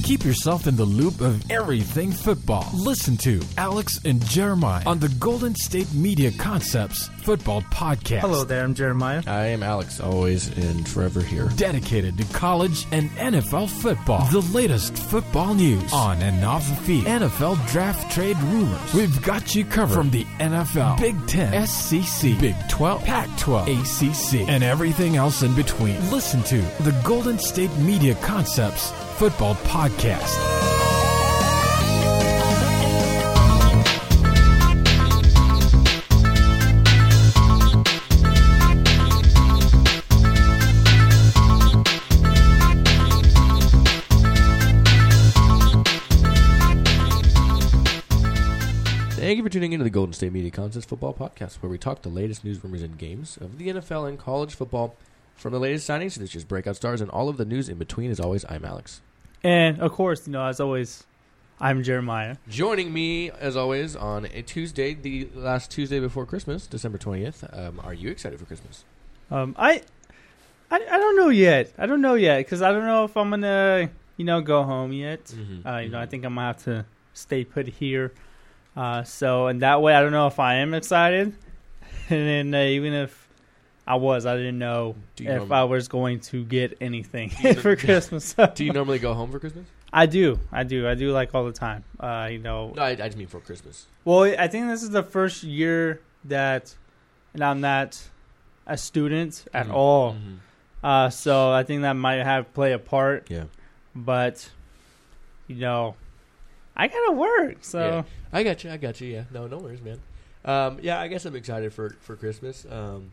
Keep yourself in the loop of everything football. Listen to Alex and Jeremiah on the Golden State Media Concepts Football Podcast. Hello there, I'm Jeremiah. I am Alex, always and forever here. Dedicated to college and NFL football. The latest football news on and off the field. NFL draft trade rumors. We've got you covered from the NFL, Big Ten, SEC, Big 12, Pac-12, ACC, and everything else in between. Listen to the Golden State Media Concepts Football Podcast. Thank you for tuning into the Golden State Media Concepts Football Podcast, where we talk the latest news, rumors, and games of the NFL and college football, from the latest signings to this year's breakout stars and all of the news in between. As always, I'm Alex. And, of course, as always, I'm Jeremiah. Joining me, as always, on a Tuesday, the last Tuesday before Christmas, December 20th. Are you excited for Christmas? I don't know yet. Because I don't know if I'm going to, go home yet. I think I'm going to have to stay put here. And that way, I don't know if I am excited. And then even if I didn't know if I was going to get anything for Christmas. Do you normally go home for Christmas? I do like all the time. No, I just mean for Christmas. Well, I think this is the first year that I'm not a student at all. So I think that might play a part. Yeah. But, I gotta work, so yeah. I got you. Yeah, no worries, man. I guess I'm excited for Christmas.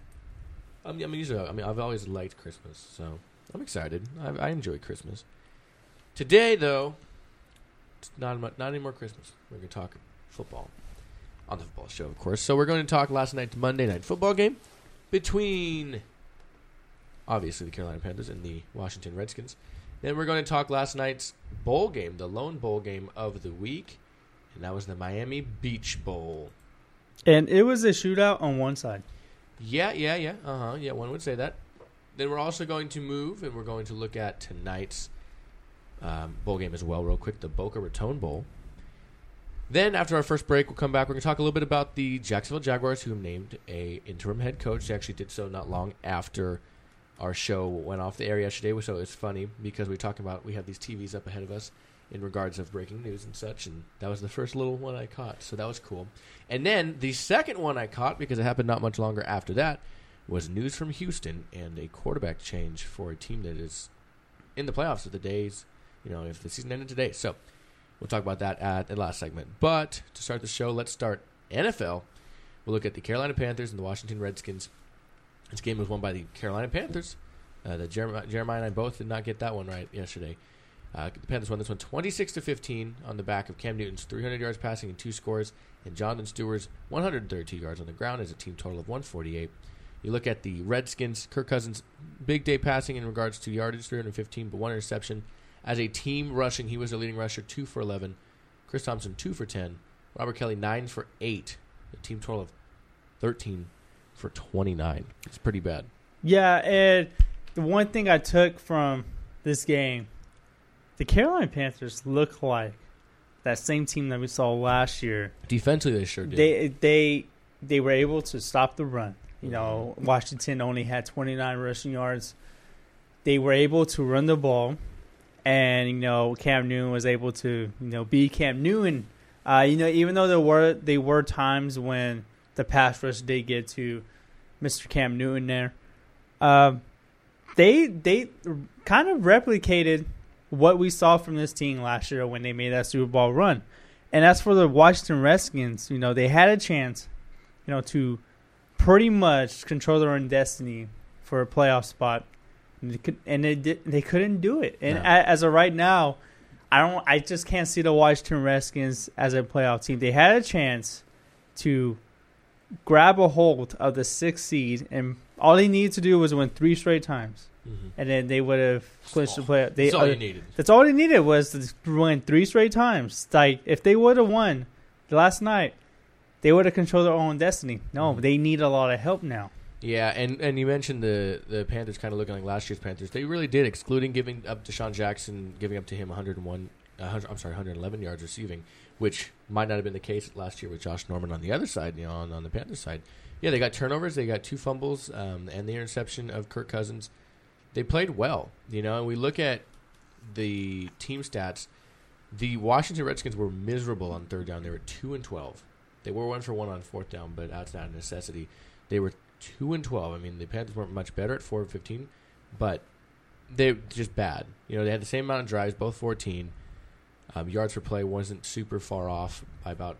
I've always liked Christmas, so I'm excited. I enjoy Christmas. Today, though, it's not any more Christmas. We're gonna talk football on the football show, of course. So we're going to talk last night's Monday Night Football game between, obviously, the Carolina Panthers and the Washington Redskins. Then we're going to talk last night's bowl game, the lone bowl game of the week, and that was the Miami Beach Bowl. And it was a shootout on one side. Yeah. Yeah, one would say that. Then we're also going to move, and we're going to look at tonight's bowl game as well, real quick, the Boca Raton Bowl. Then, after our first break, we'll come back. We're going to talk a little bit about the Jacksonville Jaguars, who named a interim head coach. They actually did so not long after our show went off the air yesterday, so it's funny because we have these TVs up ahead of us in regards of breaking news and such, and that was the first little one I caught, so that was cool. And then the second one I caught, because it happened not much longer after that, was news from Houston and a quarterback change for a team that is in the playoffs of the days, if the season ended today. So we'll talk about that at the last segment. But to start the show, let's start NFL. We'll look at the Carolina Panthers and the Washington Redskins. This game was won by the Carolina Panthers. Jeremiah and I both did not get that one right yesterday. The Panthers won this one 26-15 on the back of Cam Newton's 300 yards passing and 2 scores, and Jonathan Stewart's 132 yards on the ground as a team total of 148. You look at the Redskins, Kirk Cousins, big day passing in regards to yardage, 315, but 1 interception. As a team rushing, he was the leading rusher, 2 for 11. Chris Thompson, 2 for 10. Robert Kelly, 9 for 8. A team total of 13 for 29. It's pretty bad. Yeah, and the one thing I took from this game, the Carolina Panthers look like that same team that we saw last year. Defensively, they sure did. They were able to stop the run. Washington only had 29 rushing yards. They were able to run the ball, and Cam Newton was able to be Cam Newton. Even though there were times when the pass rush did get to Mr. Cam Newton there. They kind of replicated what we saw from this team last year when they made that Super Bowl run. And as for the Washington Redskins, they had a chance, to pretty much control their own destiny for a playoff spot. And they couldn't do it. And as of right now, I just can't see the Washington Redskins as a playoff team. They had a chance to grab a hold of the 6th seed, and all they needed to do was win 3 straight times. And then they would have clinched the playoff. That's all you needed. That's all they needed was to win 3 straight times. Like, if they would have won last night, they would have controlled their own destiny. No, they need a lot of help now. Yeah, and you mentioned the Panthers kind of looking like last year's Panthers. They really did, excluding giving up Deshaun Jackson, giving up to him 101 111 yards receiving, which might not have been the case last year with Josh Norman on the other side, on the Panthers side. Yeah, they got turnovers, they got 2 fumbles, and the interception of Kirk Cousins. They played well, and we look at the team stats. The Washington Redskins were miserable on third down. They were 2-12. They were 1 for 1 on fourth down, but that's not a necessity. They were 2-12. I mean, the Panthers weren't much better at 4 of 15, but they're just bad. They had the same amount of drives, both 14. Yards per play wasn't super far off by about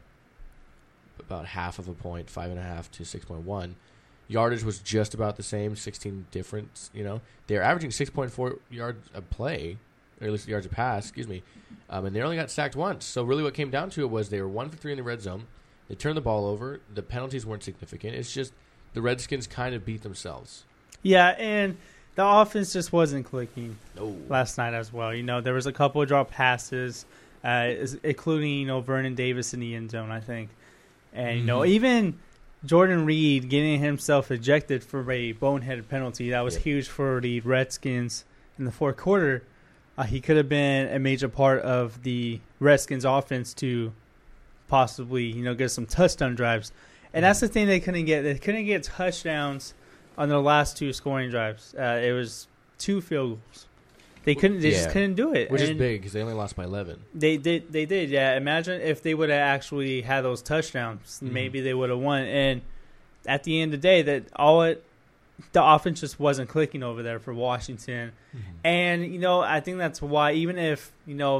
half of a point, 5.5 to 6.1. Yardage was just about the same, 16 difference. They're averaging 6.4 yards a play, or at least yards a pass. Excuse me, and they only got sacked once. So really, what came down to it was they were 1 for 3 in the red zone. They turned the ball over. The penalties weren't significant. It's just the Redskins kind of beat themselves. Yeah, and the offense just wasn't clicking last night as well. There was a couple of drop passes, including Vernon Davis in the end zone, I think. And, even Jordan Reed getting himself ejected for a boneheaded penalty, that was huge for the Redskins in the fourth quarter. He could have been a major part of the Redskins offense to possibly, get some touchdown drives. And that's the thing they couldn't get. They couldn't get touchdowns on their last 2 scoring drives. It was 2 field goals. They just couldn't do it. Which is big because they only lost by 11. They did, yeah. Imagine if they would have actually had those touchdowns. Maybe they would have won. And at the end of the day, the offense just wasn't clicking over there for Washington. And, I think that's why even if,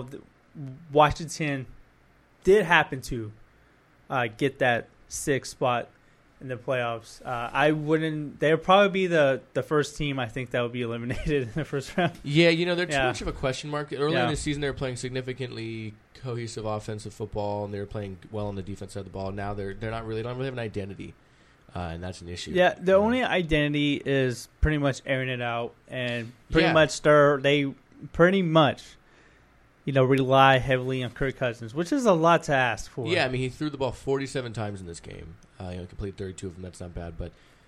Washington did happen to get that 6th spot in the playoffs, they would probably be the first team I think that would be eliminated in the first round. Yeah, they're too much of a question mark. Early in the season, they were playing significantly cohesive offensive football, and they were playing well on the defense side of the ball. Now they don't really have an identity, and that's an issue. Yeah, the only identity is pretty much airing it out, and pretty much they pretty much rely heavily on Kirk Cousins, which is a lot to ask for. Yeah, I mean, he threw the ball 47 times in this game. Completed 32 of them. That's not bad. But,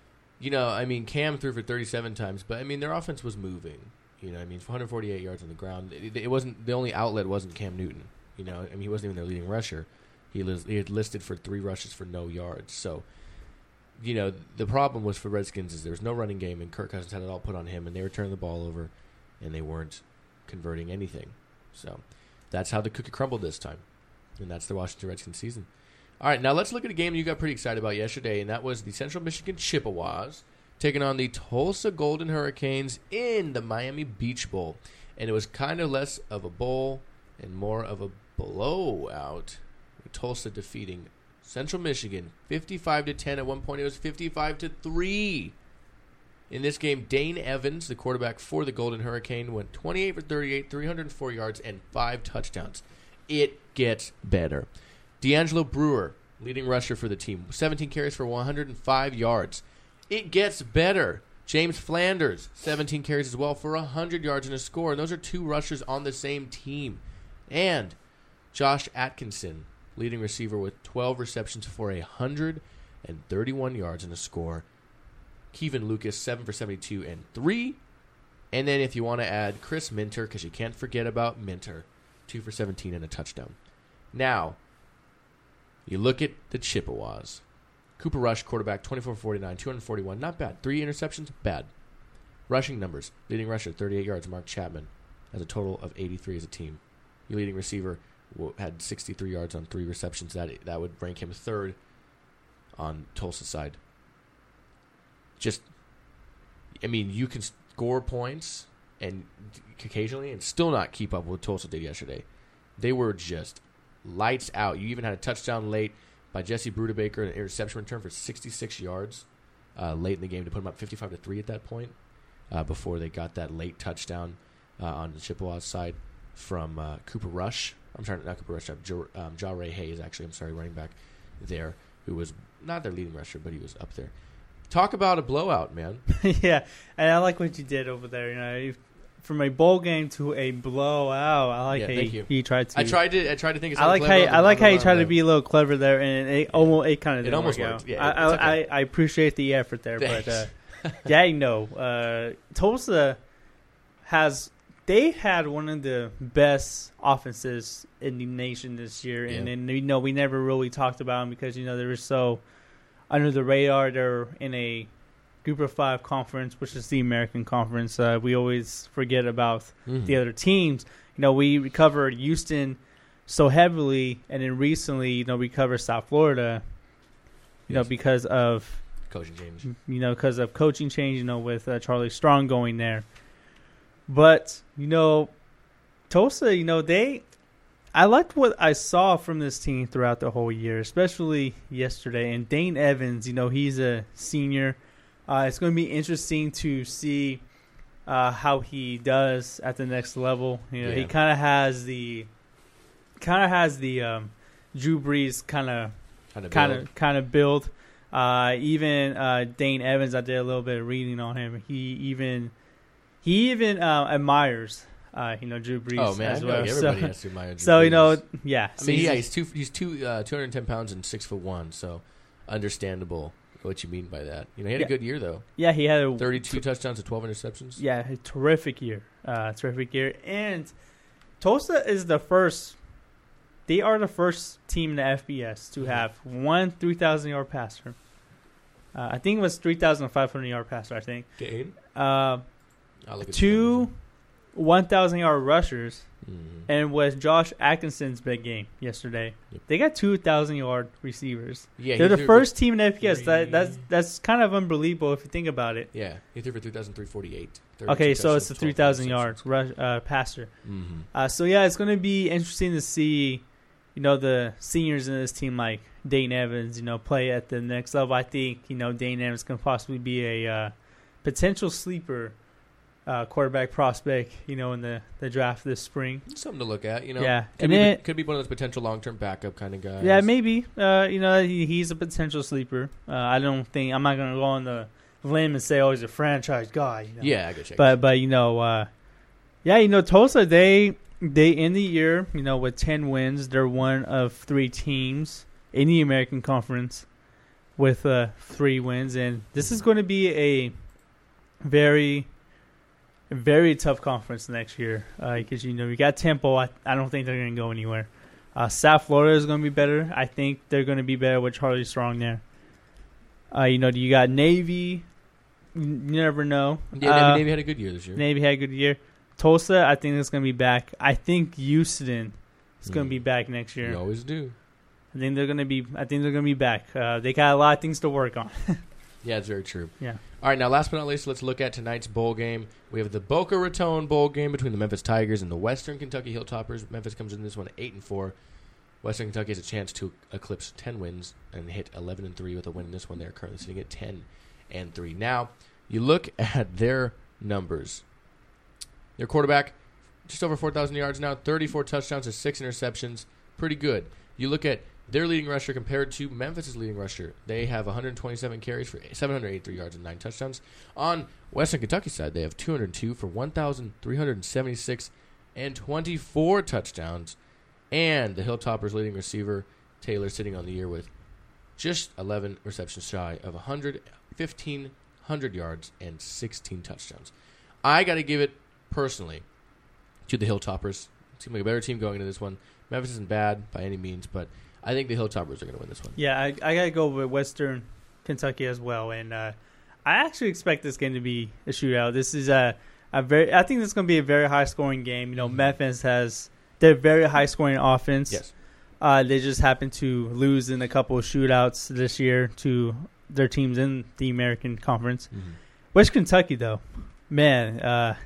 Cam threw for 37 times. But, their offense was moving. 148 yards on the ground. It wasn't, the only outlet wasn't Cam Newton. He wasn't even their leading rusher. He had listed for 3 rushes for no yards. So, the problem was for Redskins is there was no running game, and Kirk Cousins had it all put on him, and they were turning the ball over, and they weren't converting anything. So that's how the cookie crumbled this time. And that's the Washington Redskins season. All right, now let's look at a game you got pretty excited about yesterday, and that was the Central Michigan Chippewas taking on the Tulsa Golden Hurricanes in the Miami Beach Bowl. And it was kind of less of a bowl and more of a blowout, with Tulsa defeating Central Michigan 55-10. At one point, it was 55-3. In this game, Dane Evans, the quarterback for the Golden Hurricane, went 28 for 38, 304 yards, and 5 touchdowns. It gets better. D'Angelo Brewer, leading rusher for the team, 17 carries for 105 yards. It gets better. James Flanders, 17 carries as well for 100 yards and a score. And those are 2 rushers on the same team. And Josh Atkinson, leading receiver with 12 receptions for 131 yards and a score. Kevin Lucas, 7 for 72 and 3. And then if you want to add Chris Minter, because you can't forget about Minter, 2 for 17 and a touchdown. Now, you look at the Chippewas. Cooper Rush, quarterback, 24 for 49, 241. Not bad. 3 interceptions, bad. Rushing numbers. Leading rusher, 38 yards, Mark Chapman, has a total of 83 as a team. Your leading receiver had 63 yards on 3 receptions. That would rank him 3rd on Tulsa's side. You can score points and occasionally and still not keep up with what Tulsa did yesterday. They were just lights out. You even had a touchdown late by Jesse Brudebaker, an interception return for 66 yards late in the game to put them up 55-3 at that point before they got that late touchdown on the Chippewas side from Cooper Rush. Not Cooper Rush, Ja-Ray Hayes, running back there, who was not their leading rusher, but he was up there. Talk about a blowout, man. Yeah, and I like what you did over there. From a bowl game to a blowout. I like how you tried to. I tried to think of something I like how you tried to be a little clever there, and it kind of didn't almost work worked. out. Yeah, okay. I appreciate the effort there, Thanks. but Tulsa has they had one of the best offenses in the nation this year, and then we never really talked about them because they were so under the radar. They're in a Group of 5 conference, which is the American Conference. We always forget about the other teams. We covered Houston so heavily, and then recently, we covered South Florida, because of coaching change. Because of coaching change, with Charlie Strong going there. But, Tulsa, I liked what I saw from this team throughout the whole year, especially yesterday. And Dane Evans, he's a senior. It's going to be interesting to see how he does at the next level. He kind of has the Drew Brees kind of build. Even Dane Evans, I did a little bit of reading on him. He even admires Drew Brees. Oh man, as well. Everybody has to admire Drew so Brees. yeah. I mean, he's 210 pounds and 6'1", so understandable what you mean by that. He had a good year though. Yeah, he had 32 touchdowns and 12 interceptions. Yeah, a terrific year. And Tulsa is the first. They are the first team in the FBS to have one 3,000-yard passer. I think it was 3,500-yard passer. I think. Gain. 2 1,000-yard rushers, and with Josh Atkinson's big game yesterday, they got 2,000-yard receivers. Yeah, they're the first team in FBS. That's kind of unbelievable if you think about it. Yeah, he threw for 3,348. Okay, so it's a 3,000-yard passer. So yeah, it's going to be interesting to see, the seniors in this team like Dane Evans, play at the next level. I think Dane Evans can possibly be a potential sleeper quarterback prospect, in the draft this spring. Something to look at, Yeah. Could be one of those potential long-term backup kind of guys. Yeah, maybe. He's a potential sleeper. I'm not going to go on the limb and say, he's a franchise guy. Yeah, I get you. But Tulsa, they end the year, with 10 wins. They're one of 3 teams in the American Conference with 3 wins. And this is going to be a very very tough conference next year because you got Temple. I don't think they're going to go anywhere. South Florida is going to be better. I think they're going to be better with Charlie Strong there. You got Navy. You never know. Yeah, Navy had a good year this year. Navy had a good year. Tulsa, I think it's going to be back. I think Houston is going to be back next year. You always do. I think they're going to be back. They got a lot of things to work on. Yeah, it's very true. Yeah. All right, now last but not least, let's look at tonight's bowl game. We have the Boca Raton bowl game between the Memphis Tigers and the Western Kentucky Hilltoppers. Memphis comes in this one at 8-4. Western Kentucky has a chance to eclipse 10 wins and hit 11-3 with a win in this one. They're currently sitting at 10-3. Now, you look at their numbers. Their quarterback, just over 4,000 yards now, 34 touchdowns and 6 interceptions. Pretty good. You look at their leading rusher compared to Memphis' leading rusher. They have 127 carries for 783 yards and 9 touchdowns. On Western Kentucky's side, they have 202 for 1,376 and 24 touchdowns. And the Hilltoppers' leading receiver, Taylor, sitting on the year with just 11 receptions shy of 1,500 yards and 16 touchdowns. I got to give it personally to the Hilltoppers. It seems like a better team going into this one. Memphis isn't bad by any means, but I think the Hilltoppers are going to win this one. Yeah, I got to go with Western Kentucky as well. And I actually expect this game to be a shootout. This is I think this is going to be a very high-scoring game. Memphis has their very high-scoring offense. Yes. They just happen to lose in a couple of shootouts this year to their teams in the American Conference. West Kentucky, though, man,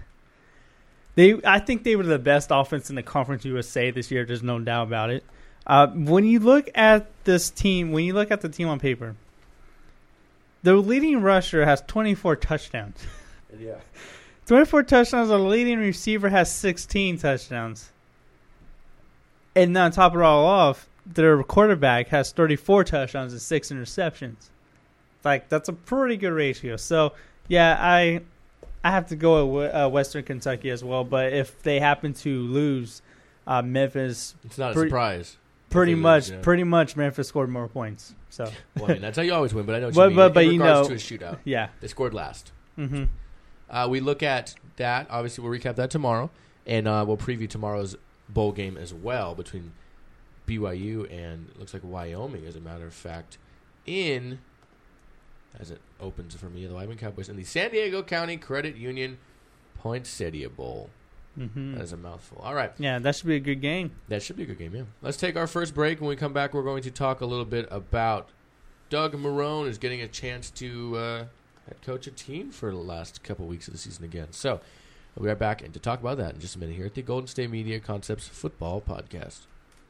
I think they were the best offense in the Conference USA this year. There's no doubt about it. When you look at this team, when you look at the team on paper, the leading rusher has 24 touchdowns. Yeah. 24 touchdowns. The leading receiver has 16 touchdowns. And on top of it all off, their quarterback has 34 touchdowns and 6 interceptions. That's a pretty good ratio. So, yeah, I have to go with Western Kentucky as well. But if they happen to lose, Memphis, it's not a surprise. Pretty much, Memphis scored more points. So, well, I mean, that's how you always win. But I know what you mean. But in regards to a shootout, yeah, they scored last. Mm-hmm. We look at that. Obviously, we'll recap that tomorrow. And we'll preview tomorrow's bowl game as well between BYU and it looks like Wyoming, as a matter of fact, as it opens for me, the Wyoming Cowboys in the San Diego County Credit Union Poinsettia Bowl. Mm-hmm. That is a mouthful. All right. Yeah, that should be a good game. That should be a good game, yeah. Let's take our first break. When we come back, we're going to talk a little bit about Doug Marrone, who's getting a chance to head coach a team for the last couple weeks of the season again. So we'll be right back and to talk about that in just a minute here at the Golden State Media Concepts Football Podcast.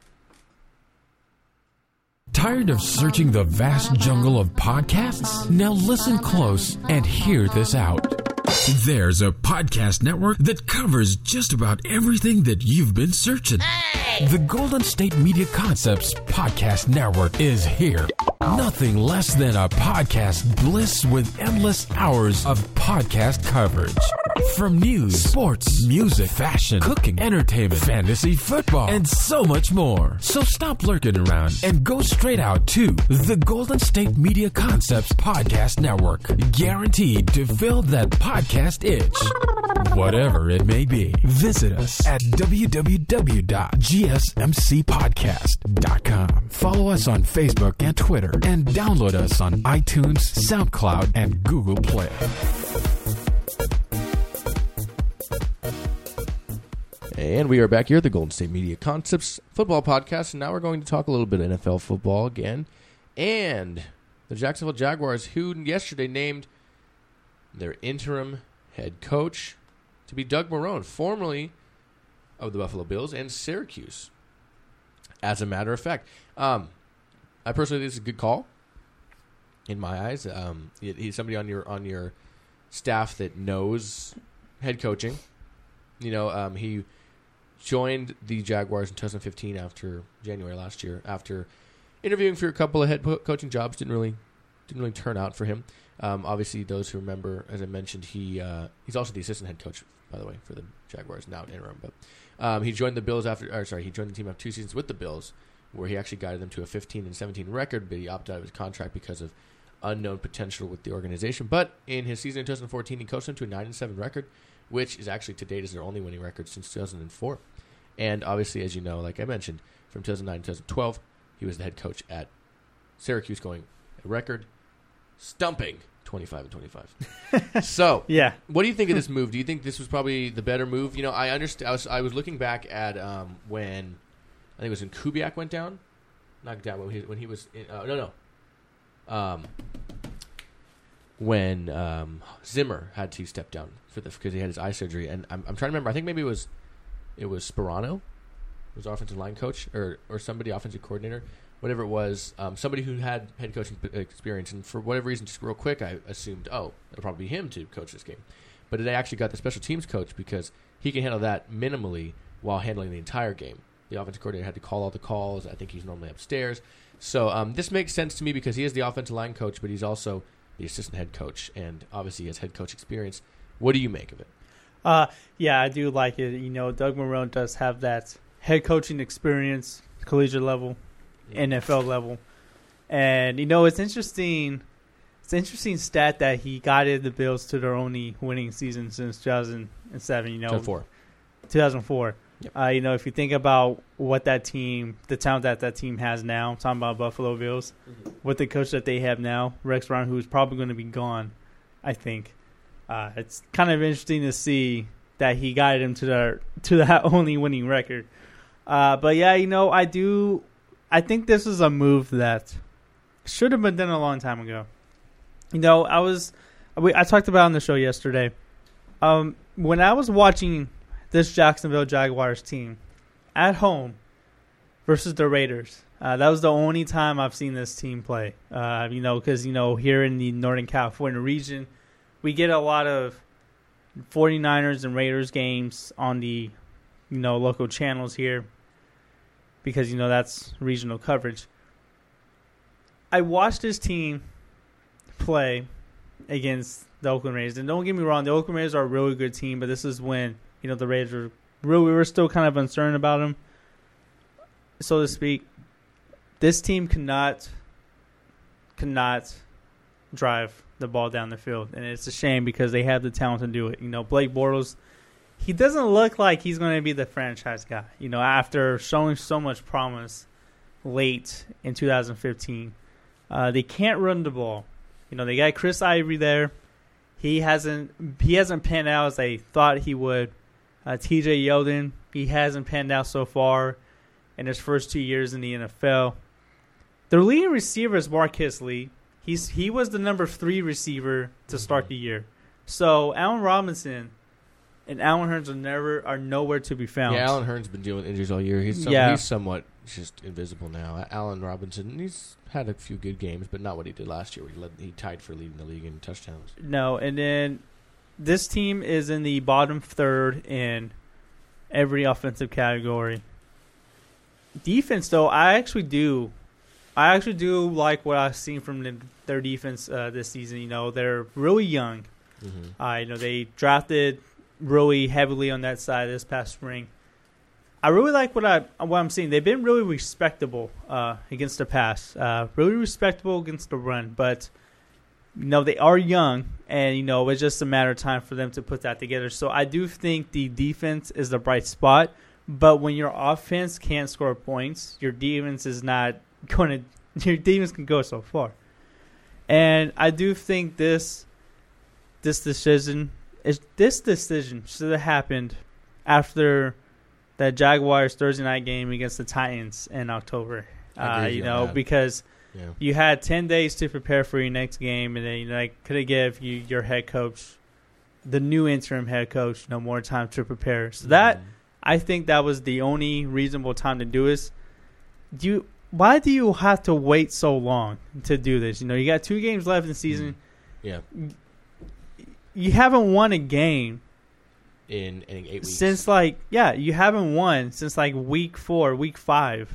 Tired of searching the vast jungle of podcasts? Now listen close and hear this out. There's a podcast network that covers just about everything that you've been searching. Hey! The Golden State Media Concepts Podcast Network is here. Nothing less than a podcast bliss with endless hours of podcast coverage. From news, sports, music, fashion, cooking, entertainment, fantasy, football, and so much more. So stop lurking around and go straight out to the Golden State Media Concepts Podcast Network. Guaranteed to fill that podcast itch. Whatever it may be. Visit us at www.gsmcpodcast.com. Follow us on Facebook and Twitter, and download us on iTunes, SoundCloud, and Google Play. And we are back here at the Golden State Media Concepts Football Podcast, and now we're going to talk a little bit of NFL football again. And the Jacksonville Jaguars, who yesterday named their interim head coach to be Doug Marrone, formerly of the Buffalo Bills and Syracuse. As a matter of fact, I personally think it's a good call in my eyes. He's somebody on your staff that knows head coaching. You know, he joined the Jaguars in 2015 after January last year, after interviewing for a couple of head coaching jobs. Didn't really turn out for him. Obviously, those who remember, as I mentioned, he's also the assistant head coach, by the way, for the Jaguars, now interim. But he joined the Bills he joined the team after 2 seasons with the Bills, where he actually guided them to a 15-17 record, but he opted out of his contract because of unknown potential with the organization. But in his season in 2014, he coached them to a 9-7 record, which is actually to date is their only winning record since 2004. And obviously, as you know, like I mentioned, from 2009 to 2012, he was the head coach at Syracuse, going a record stumping 25-25. So, yeah, what do you think of this move? Do you think this was probably the better move? You know, I understand. I was looking back at when I think it was when Kubiak went down, knocked down when he was in, when Zimmer had to step down because he had his eye surgery, and I'm trying to remember. I think maybe it was Sperano, was offensive line coach or somebody, offensive coordinator, whatever it was, somebody who had head coaching experience, and for whatever reason, just real quick, I assumed, it'll probably be him to coach this game, but they actually got the special teams coach because he can handle that minimally while handling the entire game. The offensive coordinator had to call all the calls. I think he's normally upstairs. So this makes sense to me because he is the offensive line coach, but he's also the assistant head coach, and obviously he has head coach experience. What do you make of it? Yeah, I do like it. You know, Doug Marrone does have that head coaching experience, collegiate level, NFL level. And, you know, it's interesting. It's an interesting stat that he guided the Bills to their only winning season since 2007, 2004. Yep. You know, if you think about what that team, the talent that team has now, I'm talking about Buffalo Bills, with the coach that they have now, Rex Ryan, who's probably going to be gone, I think. It's kind of interesting to see that he guided him to that only winning record. But yeah, you know, I think this is a move that should have been done a long time ago. You know, I talked about it on the show yesterday. When I was watching this Jacksonville Jaguars team at home versus the Raiders, that was the only time I've seen this team play. You know, because, you know, here in the Northern California region, we get a lot of 49ers and Raiders games on the, you know, local channels here because, you know, that's regional coverage. I watched this team play against the Oakland Raiders. And don't get me wrong, the Oakland Raiders are a really good team, but this is when, you know, the Raiders we were still kind of uncertain about them, so to speak. This team cannot drive the ball down the field, and it's a shame because they have the talent to do it. You know, Blake Bortles, he doesn't look like he's going to be the franchise guy. You know, after showing so much promise late in 2015, they can't run the ball. You know, they got Chris Ivory there. He hasn't panned out as they thought he would. T.J. Yeldon, he hasn't panned out so far in his first 2 years in the NFL. Their leading receiver is Marquise Lee. He was the number 3 receiver to start the year. So Allen Robinson and Allen Hurns are nowhere to be found. Yeah, Allen Hurns been dealing with injuries all year. He's somewhat just invisible now. Allen Robinson, he's had a few good games, but not what he did last year. Where he tied for leading the league in touchdowns. No, and then this team is in the bottom third in every offensive category. Defense, though, I actually do like what I've seen from their defense this season. You know, they're really young. You know, they drafted really heavily on that side this past spring. I really like what I'm seeing. They've been really respectable against the pass, really respectable against the run. But you know, they are young, and you know, it's just a matter of time for them to put that together. So I do think the defense is the bright spot. But when your offense can't score points, your defense is not going to. Your defense can go so far, and I do think this decision should have happened after that Jaguars Thursday night game against the Titans in October. You know, because you had 10 days to prepare for your next game, and then could have give your head coach, the new interim head coach, more time to prepare. So that I think that was the only reasonable time to do this. Why do you have to wait so long to do this? You know, you got 2 games left in the season. Yeah. You haven't won a game in 8 weeks. Since you haven't won since week 4, week 5.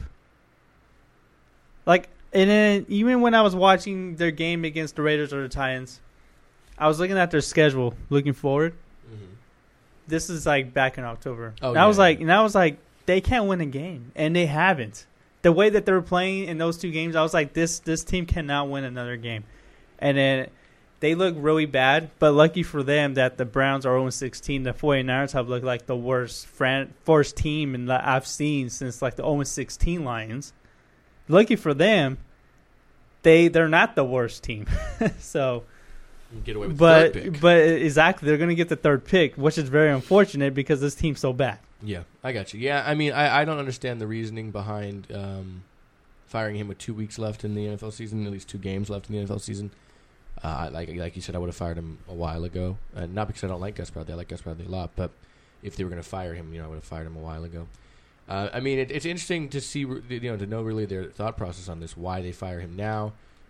And then even when I was watching their game against the Raiders or the Titans, I was looking at their schedule, looking forward. This is back in October. I was like, they can't win a game, and they haven't. The way that they were playing in those 2 games, I was like, this team cannot win another game. And then they look really bad, but lucky for them that the Browns are 0-16. The 49ers have looked like the worst team that I've seen since the 0-16 Lions. Lucky for them, they're not the worst team. So, get away with the third pick. But exactly, they're going to get the 3rd pick, which is very unfortunate because this team's so bad. Yeah, I got you. Yeah, I mean, I don't understand the reasoning behind firing him with 2 weeks left in the NFL season, at least 2 games left in the NFL season. Like you said, I would have fired him a while ago. Not because I don't like Gus Bradley. I like Gus Bradley a lot. But if they were going to fire him, I would have fired him a while ago. I mean, it's interesting to see, to know really their thought process on this, why they fire him now.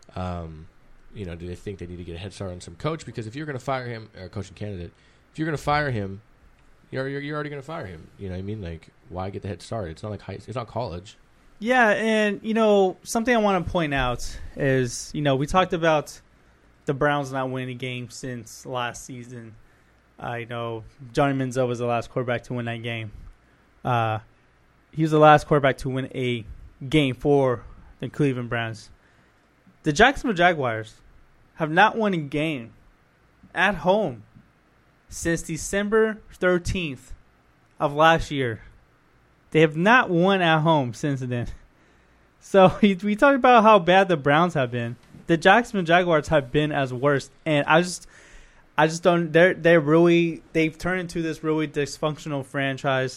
Do they think they need to get a head start on some coach? Because if you're going to fire him, or coaching candidate, if you're going to fire him, you're already going to fire him. You know what I mean? Why get the head start? It's not it's not college. Yeah, and something I want to point out is we talked about the Browns not winning a game since last season. Johnny Manziel was the last quarterback to win that game. He was the last quarterback to win a game for the Cleveland Browns. The Jacksonville Jaguars have not won a game at home since December 13th of last year. They have not won at home since then. So we talked about how bad the Browns have been. The Jacksonville Jaguars have been as worse, and I just don't. They've turned into this really dysfunctional franchise.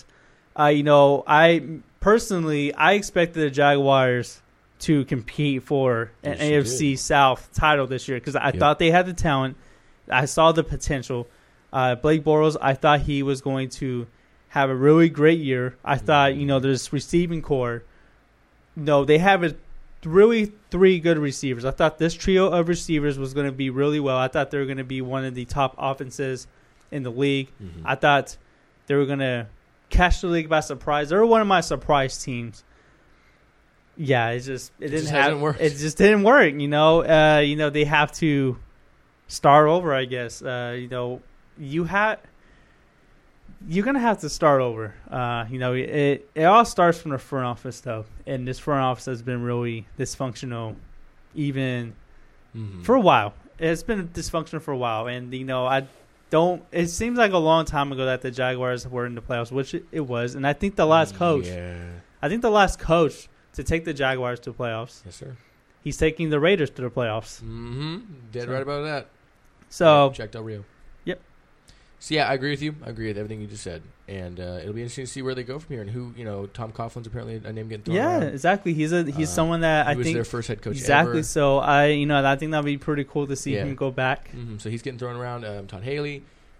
I personally expected the Jaguars to compete for an AFC South title this year because I thought they had the talent. I saw the potential. Blake Bortles, I thought he was going to have a really great year. I thought, this receiving core, they have really 3 good receivers. I thought this trio of receivers was going to be really well. I thought they were going to be one of the top offenses in the league. I thought they were going to catch the league by surprise. They were one of my surprise teams. Yeah, it just didn't work. It just didn't work. They have to start over, I guess. You're gonna have to start over. It all starts from the front office, though, and this front office has been really dysfunctional, even for a while. It's been dysfunctional for a while, and It seems like a long time ago that the Jaguars were in the playoffs, which it was. And I think the last coach to take the Jaguars to playoffs. Yes, sir. He's taking the Raiders to the playoffs. Mm-hmm. Dead right about that. So, Jack Del Rio. Yep. So, yeah, I agree with you. I agree with everything you just said. And it'll be interesting to see where they go from here and who, Tom Coughlin's apparently a name getting thrown around. Yeah, exactly. He's someone that I think. He was their first head coach exactly. ever. So, I think that would be pretty cool to see him go back. Mm-hmm. So, he's getting thrown around. Todd Haley,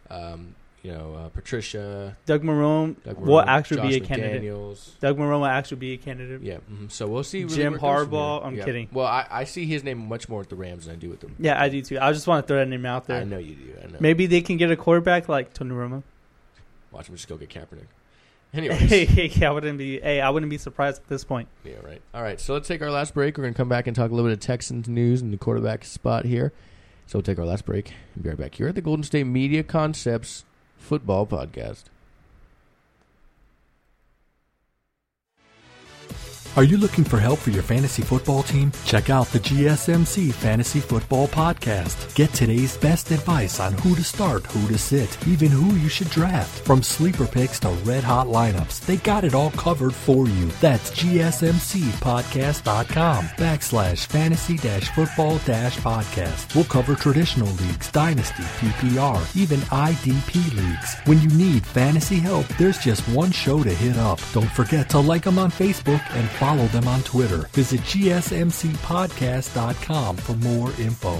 Patricia. Doug Marrone will actually Josh be a candidate. McDaniels. Doug Marrone will actually be a candidate. Yeah. Mm-hmm. So, we'll see. Jim Harbaugh. I'm kidding. Well, I see his name much more with the Rams than I do with them. Yeah, I do too. I just want to throw that name out there. I know you do. I know. Maybe they can get a quarterback like Tony Romo. Watch him just go get Kaepernick. Anyways. I wouldn't be surprised at this point. Yeah, right. All right, so let's take our last break. We're going to come back and talk a little bit of Texans news and the quarterback spot here. So we'll take our last break and be right back here at the Golden State Media Concepts Football Podcast. Are you looking for help for your fantasy football team? Check out the GSMC Fantasy Football Podcast. Get today's best advice on who to start, who to sit, even who you should draft. From sleeper picks to red-hot lineups, they got it all covered for you. That's gsmcpodcast.com/fantasy-football-podcast. We'll cover traditional leagues, dynasty, PPR, even IDP leagues. When you need fantasy help, there's just one show to hit up. Don't forget to like them on Facebook and follow them on Twitter. Visit gsmcpodcast.com for more info.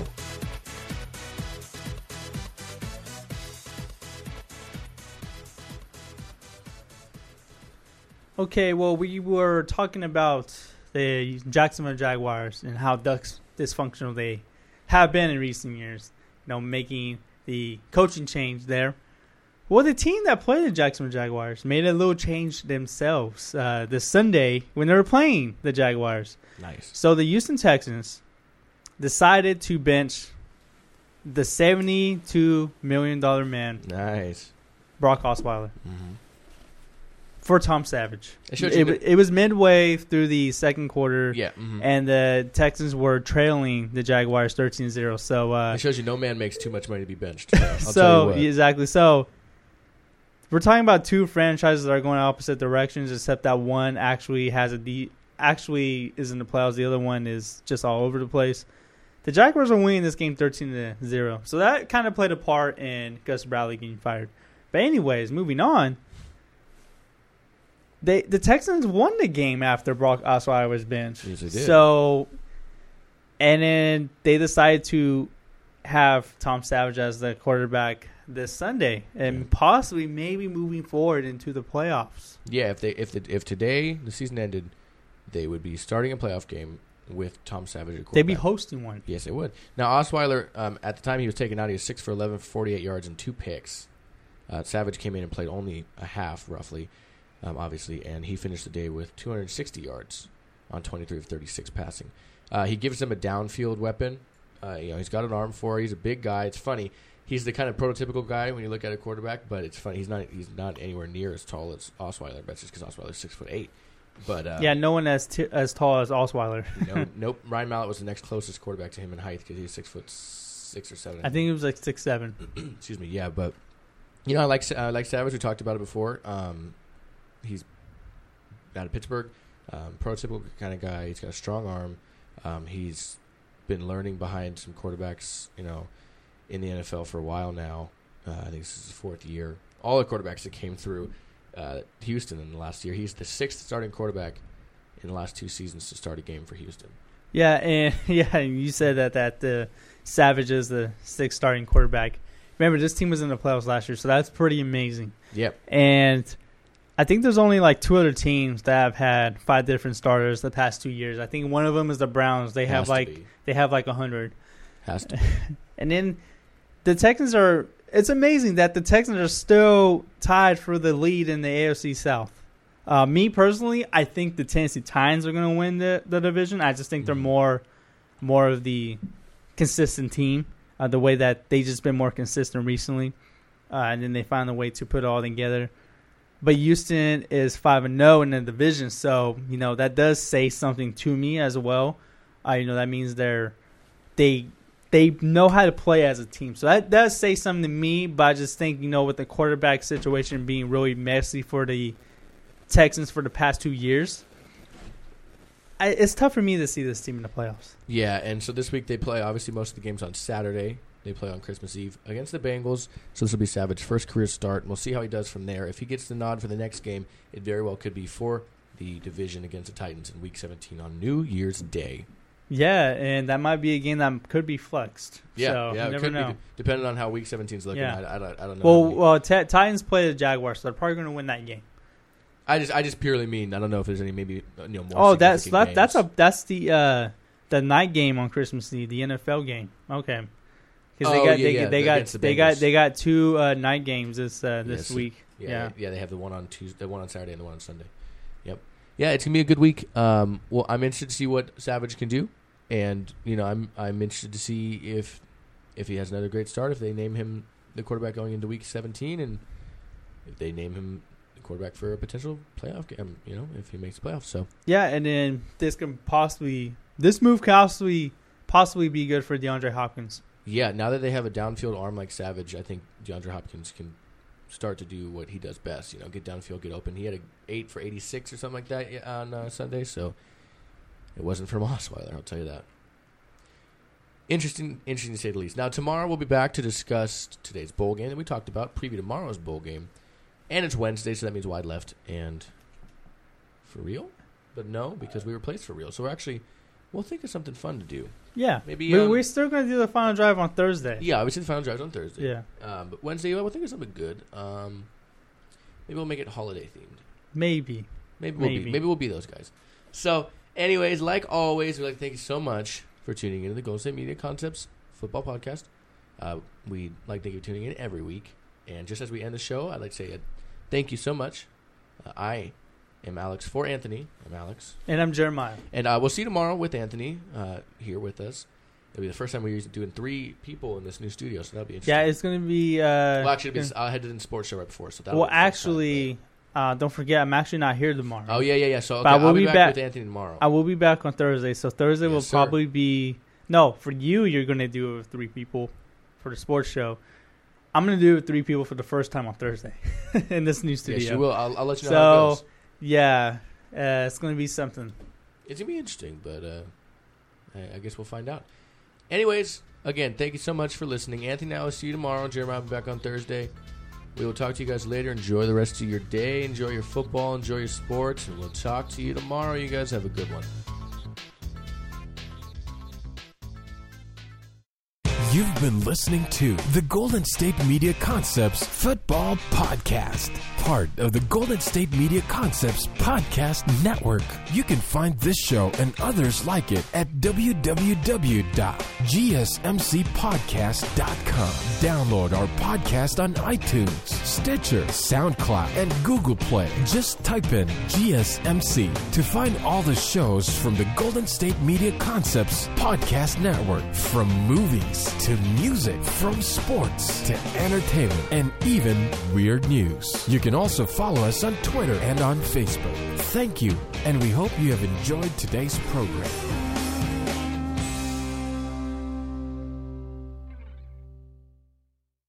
Okay, well, we were talking about the Jacksonville Jaguars and how dysfunctional they have been in recent years, making the coaching change there. Well, the team that played the Jacksonville Jaguars made a little change themselves this Sunday when they were playing the Jaguars. Nice. So the Houston Texans decided to bench the $72 million man, nice, Brock Osweiler, for Tom Savage. It was midway through the second quarter, and the Texans were trailing the Jaguars 13-0. So it shows you no man makes too much money to be benched. So exactly. So we're talking about two franchises that are going opposite directions, except that one actually is in the playoffs. The other one is just all over the place. The Jaguars are winning this game 13-0. So that kind of played a part in Gus Bradley getting fired. But anyways, moving on. The Texans won the game after Brock Osweiler was benched. Yes, they did. So, and then they decided to have Tom Savage as the quarterback this Sunday, and possibly maybe moving forward into the playoffs. Yeah, if today the season ended, they would be starting a playoff game with Tom Savage at quarterback. They'd be hosting one. Yes, they would. Now Osweiler, at the time he was taken out, he was 6 for 11, 48 yards and 2 picks. Savage came in and played only a half, roughly, obviously, and he finished the day with 260 yards on 23 of 36 passing. He gives them a downfield weapon. He's got an arm for it. He's a big guy. It's funny. He's the kind of prototypical guy when you look at a quarterback, but it's funny. He's not anywhere near as tall as Osweiler. That's just because Osweiler's 6'8". But no one as tall as Osweiler. Nope. Ryan Mallett was the next closest quarterback to him in height because he's 6'6" or 7". I think he was like 6'7". Excuse me. Yeah, but I like Savage. We talked about it before. He's out of Pittsburgh, prototypical kind of guy. He's got a strong arm. He's been learning behind some quarterbacks, in the NFL for a while now. I think this is his 4th year. All the quarterbacks that came through Houston in the last year. He's the 6th starting quarterback in the last 2 seasons to start a game for Houston. Yeah, and you said that Savage is the 6th starting quarterback. Remember, this team was in the playoffs last year, so that's pretty amazing. Yep. And I think there's only like 2 other teams that have had 5 different starters the past 2 years. I think one of them is the Browns. They have like 100. Has to be. And then the Texans are. It's amazing that the Texans are still tied for the lead in the AFC South. Me personally, I think the Tennessee Titans are going to win the division. I just think they're more of the consistent team. The way that they just been more consistent recently, and then they found a way to put it all together. But Houston is 5-0 in the division, so that does say something to me as well. That means they they know how to play as a team. So that does say something to me, but I just think, with the quarterback situation being really messy for the Texans for the past 2 years, it's tough for me to see this team in the playoffs. Yeah, and so this week they play, obviously, most of the games on Saturday. They play on Christmas Eve against the Bengals, so this will be Savage's first career start, and we'll see how he does from there. If he gets the nod for the next game, it very well could be for the division against the Titans in Week 17 on New Year's Day. Yeah, and that might be a game that could be flexed. Yeah, so yeah, you it could never know. be, depending on how Week 17 is looking. Yeah. I don't know. Well, Titans play the Jaguars, so they're probably going to win that game. I just purely mean I don't know if there's any maybe more. Oh, that's games. the night game on Christmas Eve, the NFL game. Okay, because they got two night games this week. Yeah, they have the one on Tuesday, the one on Saturday, and the one on Sunday. Yep. Yeah, it's gonna be a good week. Well, I'm interested to see what Savage can do, and I'm interested to see if he has another great start. If they name him the quarterback going into Week 17, and if they name him the quarterback for a potential playoff game, if he makes the playoffs. So yeah, and then this move can possibly be good for DeAndre Hopkins. Yeah, now that they have a downfield arm like Savage, I think DeAndre Hopkins can start to do what he does best. Get downfield, get open. He had 8 for 86 or something like that on Sunday, so it wasn't from Osweiler, I'll tell you that. Interesting to say the least. Now, tomorrow we'll be back to discuss today's bowl game that we talked about, preview tomorrow's bowl game. And it's Wednesday, so that means wide left and for real? But no, because we replaced for real. So we'll think of something fun to do. Yeah. Maybe we're still going to do the final drive on Thursday. Yeah, obviously the final drive is on Thursday. Yeah. But Wednesday, we'll think of something good. Maybe we'll make it holiday themed. Maybe we'll be those guys. So, anyways, like always, we'd like to thank you so much for tuning into the Golden State Media Concepts football podcast. We'd like to thank you for tuning in every week. And just as we end the show, I'd like to say thank you so much. I am Alex for Anthony. I'm Alex. And I'm Jeremiah. And we'll see you tomorrow with Anthony here with us. It'll be the first time we're doing 3 people in this new studio, so that'll be interesting. Yeah, it's going to be... well, actually, I had it in sports show right before. So don't forget, I'm actually not here tomorrow. Oh, yeah. So I'll be back with Anthony tomorrow. I will be back on Thursday. So Thursday will probably be... No, for you're going to do it with 3 people for the sports show. I'm going to do it with 3 people for the first time on Thursday in this new studio. Yes, you will. I'll let you know how it goes. Yeah, it's going to be something. It's going to be interesting, but I guess we'll find out. Anyways, again, thank you so much for listening. Anthony and I will see you tomorrow. Jeremiah will be back on Thursday. We will talk to you guys later. Enjoy the rest of your day. Enjoy your football. Enjoy your sports. And we'll talk to you tomorrow. You guys have a good one. You've been listening to the Golden State Media Concepts Football Podcast, part of the Golden State Media Concepts Podcast Network. You can find this show and others like it at www.gsmcpodcast.com. Download our podcast on iTunes, Stitcher, SoundCloud, and Google Play. Just type in GSMC to find all the shows from the Golden State Media Concepts Podcast Network, from movies to music, from sports to entertainment, and even weird news. You can also follow us on Twitter and on Facebook. Thank you, and we hope you have enjoyed today's program.